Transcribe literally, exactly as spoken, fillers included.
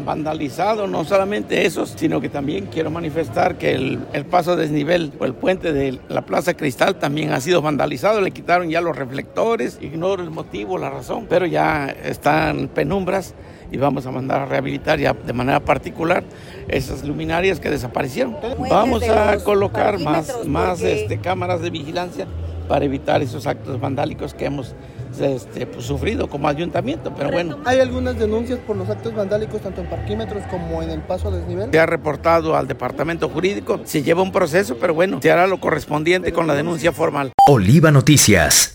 vandalizado, no solamente esos, sino que también quiero manifestar que el, el paso a desnivel o el puente de la Plaza Cristal también ha sido vandalizado, le quitaron ya los reflectores, ignoro el motivo, la razón, pero ya están penumbras y vamos a mandar a rehabilitar ya de manera particular esas luminarias que desaparecieron. Vamos a colocar más, más este, cámaras de vigilancia para evitar esos actos vandálicos que hemos este, pues, sufrido como ayuntamiento, pero bueno. ¿Hay algunas denuncias por los actos vandálicos tanto en parquímetros como en el paso a desnivel? Se ha reportado al departamento jurídico, se lleva un proceso, pero bueno, se hará lo correspondiente con la denuncia formal. Oliva Noticias.